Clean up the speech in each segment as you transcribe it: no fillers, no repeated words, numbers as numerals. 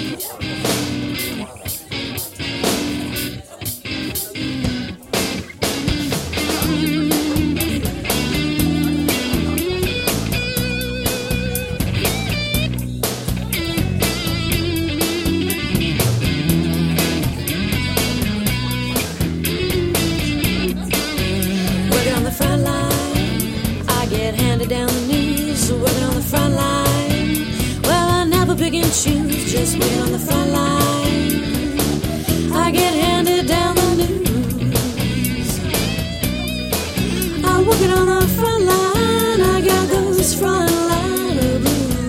Just wait on the front line. I get handed down the news. I'm working on the front line. I got those front line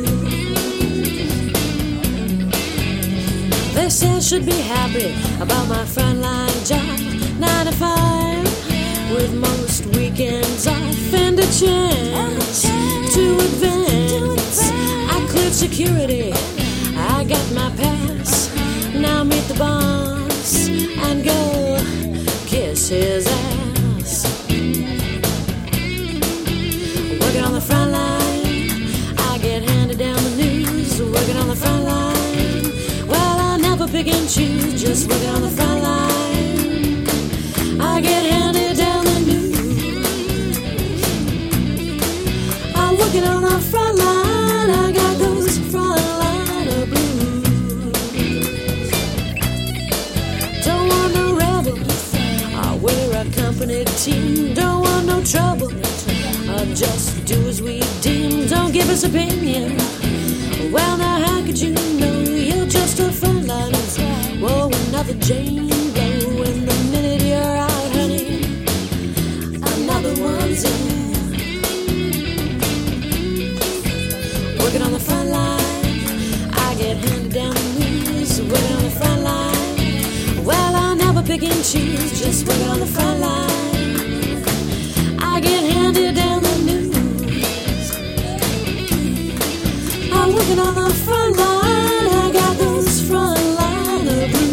blues. They say I should be happy about my front line job. 9 to 5 with most weekends off and a chance to advance. I cleared security. I got my pass, now meet the boss and go kiss his ass. Working on the front line, I get handed down the news. Working on the front line, well I never pick and choose. Just working on the front line, I get handed down the news. I'm working on the front line, I got those front line. Company team, don't want no trouble. Just do as we deem, don't give us opinion. Well now how could you know you're just a frontliner? Whoa, another Jane Doe. In the minute you're out, honey, another one's in. Working on the front line, I get handed down the news. Working on the front line, well I never pick and choose. Just working on the front line, I get handed down the news. I'm working on the front line, I got those front liner blues.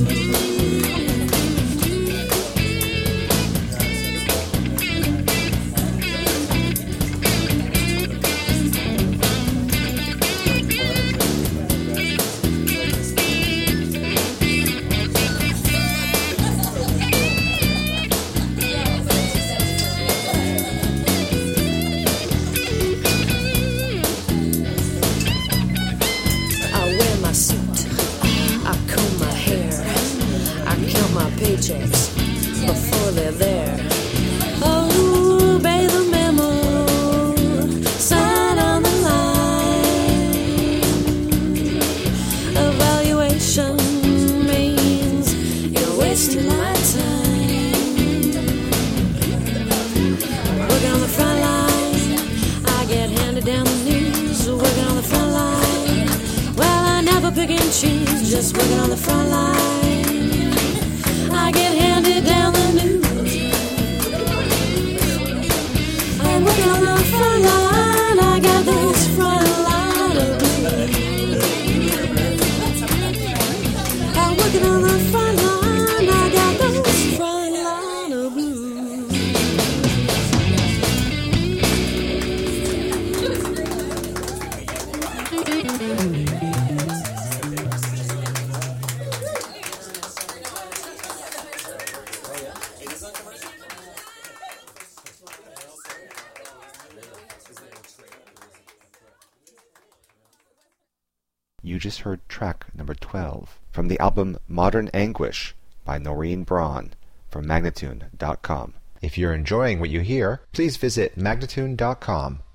Before they're there. Oh, obey the memo, sign on the line. Evaluation means you're wasting my time. Working on the front line, I get handed down the news. Working on the front line, well I never pick and choose. Just working on the front line, I get handed down the news. I'm working on the front line, I got those front line blues. I'm working on the front line, I got those front line blues. You just heard track number 12 from the album Modern Anguish by Noreen Braun from Magnatune.com. If you're enjoying what you hear, please visit Magnatune.com